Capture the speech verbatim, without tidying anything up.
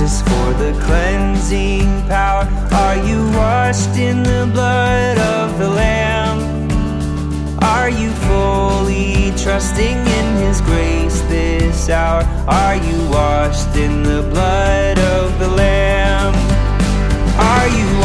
Jesus for the cleansing power? Are you washed in the blood of the Lamb? Are you fully trusting in His grace this hour? Are you washed in the blood of the Lamb? Are you